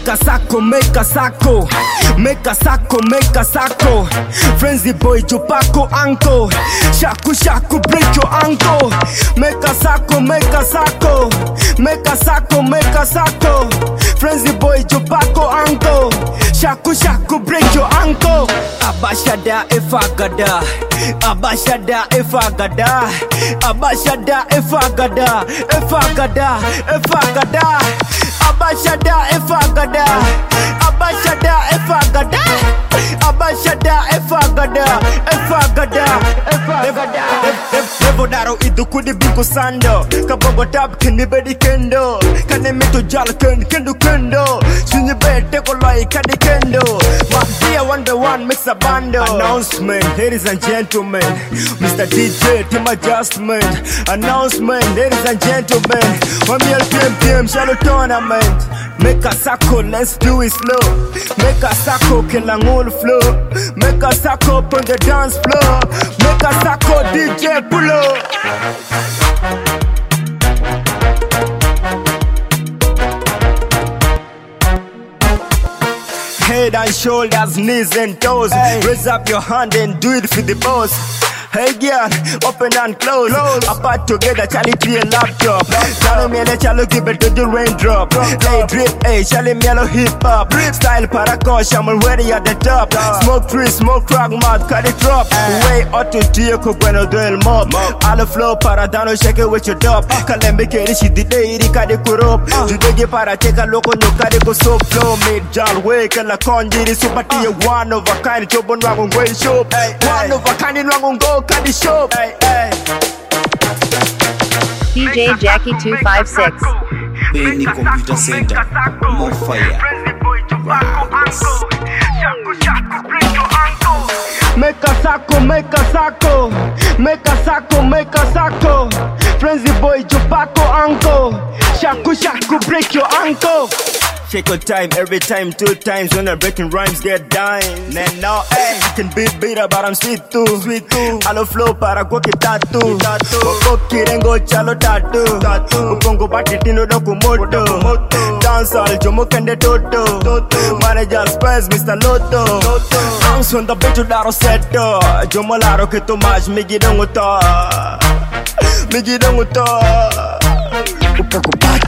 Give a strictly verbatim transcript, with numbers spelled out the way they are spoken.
Make a sacco, make a sacco, make a sacco, make a sacco. Frenzy boy, Jupaco, uncle. Shaku, shaku, break your ankle. Make a sacco, make a sacco, make a sacco, make a sacco. Frenzy boy, Jupaco, uncle. Shaku, shaku, break your ankle. Abashada, ifagada. Abashada, ifagada. Abashada, ifagada. Ifagada, ifagada. Abashada, ifagada. Abashada, ifagada. Abashada, ifagada. Ifagada, ifagada. Nevo daro idu kudi biko sando. Kabogo tab kendi bedi kendo. Kane meto jal ken kendo kendo. Sunye bed teko loi kadi kendo. Mafia one by one mix a bando. Announcement, ladies and gentlemen. Mister D J, team adjustment. Announcement, ladies and gentlemen. One meal P M P M shallow tournament. Make a sacco, let's do it slow. Make a sacco, kill a whole flow. Make a sacco on the dance floor. Make a sacco, D J pull up. Head and shoulders, knees and toes. Hey. Raise up your hand and do it for the boss. Hey girl, open and close. close. Apart together, Charlie to your laptop. Chalo miele, chalo give it to the raindrop. Play drip, hey, Charlie mielo hip hop. Style parakosh, I'm already at the top. top. Smoke free, smoke crack, mad, cut it drop. Hey. Way auto dear, bueno do el mob. All the flow, paradano, shake it with your dub. Uh. Kalembe keri, she did it, kade kurop. Today, para take a look on your kade go so flow. Made John Wake and la conjiri, super tea, one of a kind, chobon wagon, way show. One of a kind, in wagon go. Hey, hey. D J Jackie two five six. Benny Computer Center. More fire. Make a sacco, make a sacco, make a sacco, make a sacco. Frenzy boy, Jupaco, uncle. Shaku, shaku, break your ankle. Take your time, every time, two times. When I'm breaking rhymes, get dying. And now, hey, you can beat bitter, but I'm sweet too. Sweet too. Halo flow para koki tattoo. Oko kirengo chalo tattoo. Ukongo bati tino doku moto. Dance all jomo kende toto. Manager Spurs, Mister Lotto. Bounce on the beat to daro seto. Jomo laro ke tomaj, migi dongo ta. Migi dongo ta. Upoko bati.